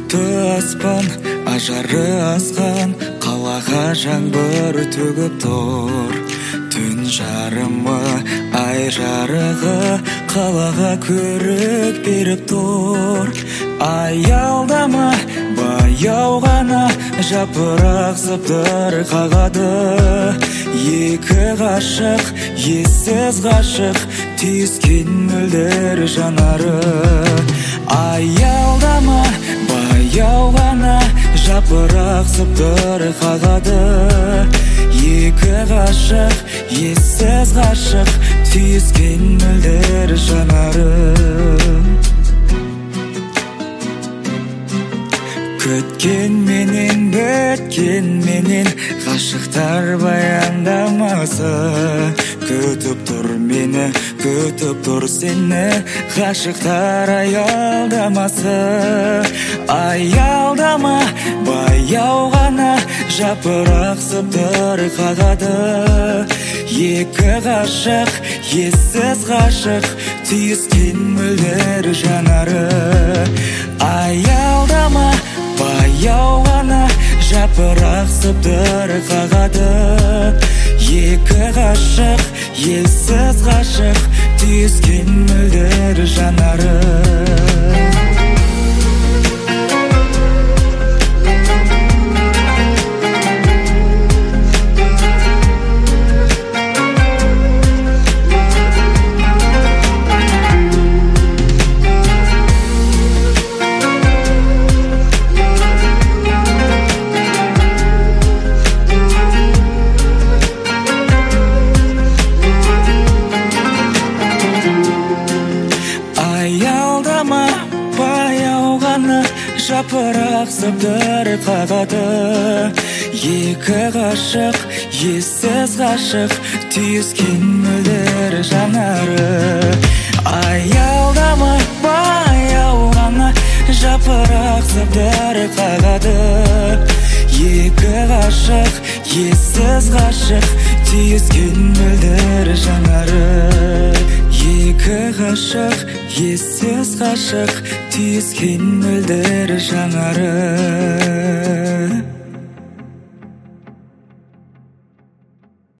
бұлтты аспан ажары асқан, қалаға жаңбыр төгіп тұр. Түн жарымы ай жарығы қалаға көрік беріп тұр. Аялдама баяу ғана жапырақ сыбдыр қағады. Екі ғашық ессіз ғашық түйіскен мөлдір жанары. Аялдама баяу ғана жапырақ сыбдыр қағады. Екі ғашық ессіз ғашық түйіскен мөлдір жанары. Күткен менен біткен менен ғашықтар баяндамасы. Күтіп тұр мені, күтіп тұр сені, ғашықтар аялдамасы. Аялдама баяу ғана жапырақ сыбдыр қағады. Екі ғашық ессіз ғашық түйіскен мөлдір жанары. Аялдама баяу ғана жапырақ сыбдыр қағады. Екі ғашық ессіз ғашық түйіскен мөлдір жанары. Аялдама баяу ғана жапырақ сыбдыр қағады. Екі ғашық ессіз ғашық түйіскен мөлдір жанары. Аялдама баяу ғана жапырақ сыбдыр қағады. Екі ғашық ессіз ғашық түйіскен мөлдір жанары. Екі ғашық ессіз ғашық түйіскен мөлдір жанары.